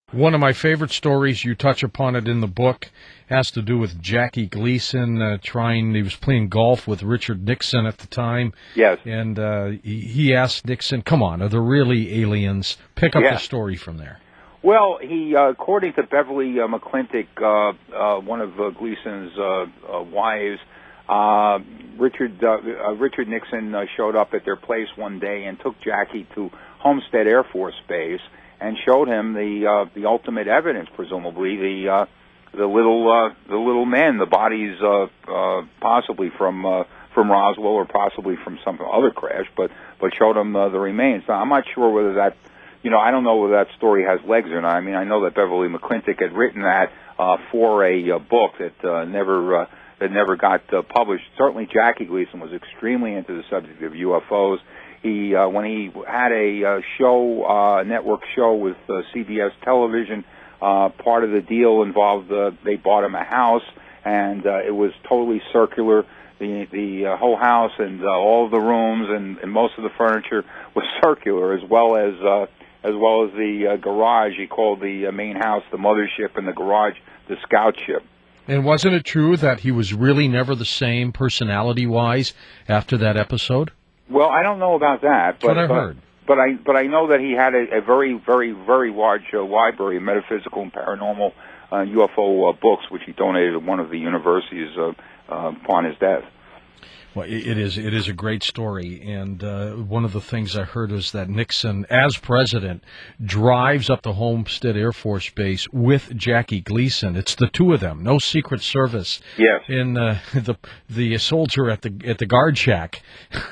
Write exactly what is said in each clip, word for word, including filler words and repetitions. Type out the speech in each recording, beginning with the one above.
One of my favorite stories, you touch upon it in the book, has to do with Jackie Gleason uh, trying, he was playing golf with Richard Nixon at the time. Yes. And uh, he, he asked Nixon, come on, are there really aliens? Pick up yeah. the story from there. Well, he, uh, according to Beverly uh, McClintock, uh, uh, one of uh, Gleason's uh, uh, wives, uh, Richard uh, uh, Richard Nixon uh, showed up at their place one day and took Jackie to Homestead Air Force Base and showed him the uh, the ultimate evidence, presumably the uh, the little uh, the little men, the bodies, uh, uh, possibly from uh, from Roswell or possibly from some other crash, but but showed him uh, the remains. Now, I'm not sure whether that, you know, I don't know whether that story has legs or not. I mean, I know that Beverly McClintock had written that uh, for a uh, book that uh, never uh, that never got uh, published. Certainly, Jackie Gleason was extremely into the subject of U F Os. He, uh, when he had a uh, show, uh, network show with uh, C B S television, uh, part of the deal involved, uh, they bought him a house, and uh, it was totally circular. The the uh, whole house and uh, all of the rooms and, and most of the furniture was circular, as well as uh, as well as the uh, garage. He called the uh, main house the mothership and the garage the scout ship. And wasn't it true that he was really never the same personality-wise after that episode? Well, I don't know about that. That's but, what I but, heard. But I but I know that he had a, a very, very, very large uh, library of metaphysical and paranormal uh, U F O uh, books, which he donated to one of the universities uh, uh, upon his death. Well, it is it is a great story, and uh, one of the things I heard was that Nixon, as president, drives up to Homestead Air Force Base with Jackie Gleason. It's the two of them, no Secret Service. Yes. And uh, the the soldier at the at the guard shack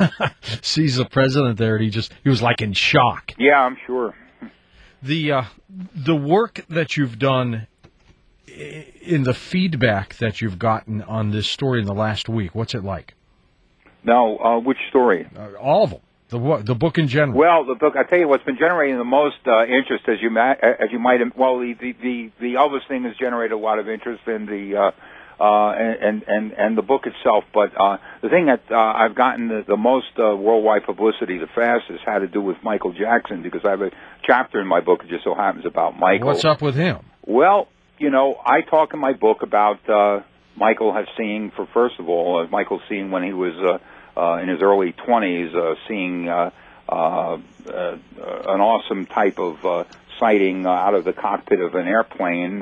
sees the president there, and he just he was like in shock. Yeah, I'm sure. The uh, the work that you've done in the feedback that you've gotten on this story in the last week, what's it like? Now, uh, which story? Uh, all of them. The the book in general. Well, the book. I tell you what's been generating the most uh, interest, as you ma- as you might. Well, the, the the the Elvis thing has generated a lot of interest in the uh, uh, and and and the book itself. But uh, the thing that uh, I've gotten the, the most uh, worldwide publicity the fastest had to do with Michael Jackson, because I have a chapter in my book that just so happens about Michael. What's up with him? Well, you know, I talk in my book about uh, Michael has seen, for first of all, uh, Michael seen when he was. Uh, Uh, in his early twenties, uh, seeing uh, uh, uh, an awesome type of uh, sighting uh, out of the cockpit of an airplane.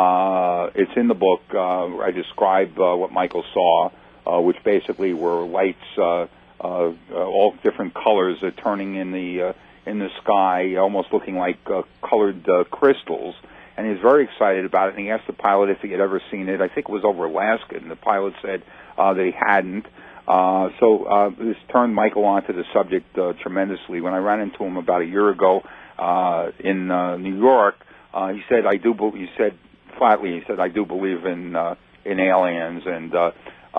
Uh, it's in the book. Uh, I describe uh, what Michael saw, uh, which basically were lights, uh, uh, all different colors, uh, turning in the uh, in the sky, almost looking like uh, colored uh, crystals. And he was very excited about it. And he asked the pilot if he had ever seen it. I think it was over Alaska, and the pilot said uh, that he hadn't. Uh, so uh, this turned Michael onto the subject uh, tremendously. When I ran into him about a year ago uh, in uh, New York, uh, he said, "I do." Be-, he said flatly, "He said I do believe in uh, in aliens," and uh,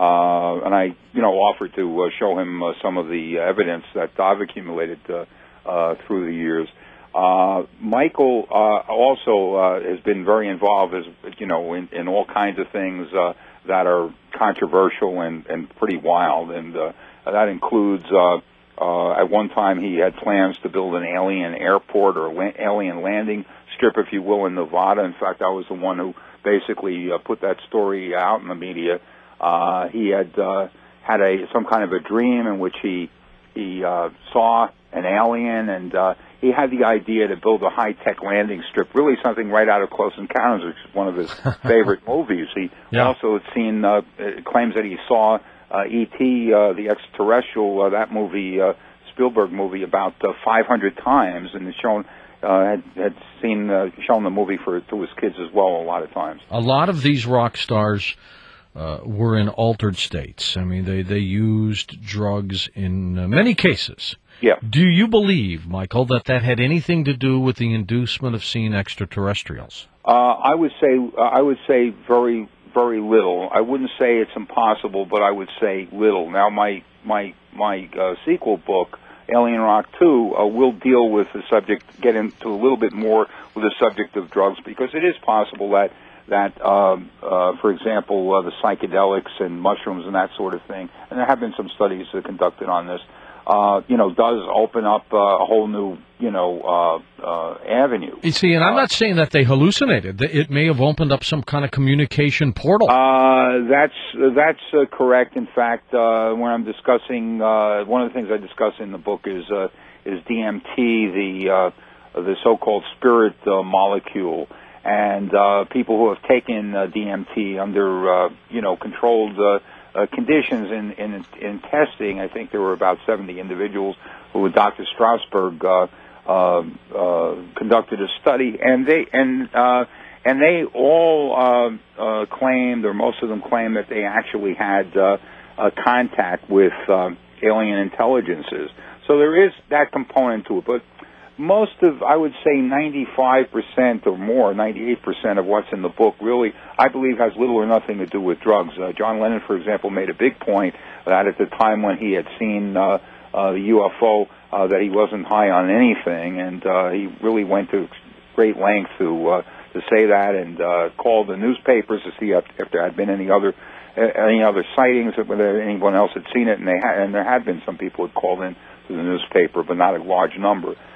uh, and I, you know, offered to uh, show him uh, some of the evidence that I've accumulated uh, uh, through the years. Uh, Michael uh, also uh, has been very involved, as you know, in, in all kinds of things uh, that are controversial and, and pretty wild, and uh, that includes uh, uh, at one time he had plans to build an alien airport or la- alien landing strip, if you will, in Nevada. In fact, I was the one who basically uh, put that story out in the media. Uh, he had uh, had a some kind of a dream in which he he uh, saw an alien, and uh, he had the idea to build a high-tech landing strip, really something right out of Close Encounters, which is one of his favorite movies. He yeah. also had seen, uh, claims that he saw uh, E T, uh, the extraterrestrial, uh, that movie, uh, Spielberg movie, about uh, five hundred times, and shown, uh, had, had seen, uh, shown the movie for to his kids as well a lot of times. A lot of these rock stars uh, were in altered states. I mean, they, they used drugs in uh, many cases. Yeah. Do you believe, Michael, that that had anything to do with the inducement of seeing extraterrestrials? Uh, I would say uh, I would say very very little. I wouldn't say it's impossible, but I would say little. Now, my my my uh, sequel book, Alien Rock two, uh, will deal with the subject, get into a little bit more with the subject of drugs, because it is possible that that, um, uh, for example, uh, the psychedelics and mushrooms and that sort of thing, and there have been some studies uh, conducted on this. uh, you know, does open up uh, a whole new, you know, uh, uh, avenue. You see, and I'm not saying that they hallucinated. It may have opened up some kind of communication portal. Uh, that's that's uh, correct. In fact, uh, when I'm discussing, uh, one of the things I discuss in the book is uh, is D M T, the uh, the so-called spirit uh, molecule, and uh, people who have taken uh, D M T under uh, you know controlled uh, uh, conditions in, in in testing. I think there were about seventy individuals who Doctor Strasberg uh, uh, uh, conducted a study, and they and uh, and they all uh, uh, claimed, or most of them claimed, that they actually had uh, uh, contact with uh, alien intelligences. So there is that component to it, but most of, I would say ninety-five percent or more, ninety-eight percent of what's in the book really, I believe, has little or nothing to do with drugs. Uh, John Lennon, for example, made a big point that at the time when he had seen uh, uh, the U F O, uh, that he wasn't high on anything, and uh, he really went to great length to uh, to say that, and uh, called the newspapers to see if, if there had been any other uh, any other sightings, or whether anyone else had seen it, and they ha- and there had been some people who had called in to the newspaper, but not a large number.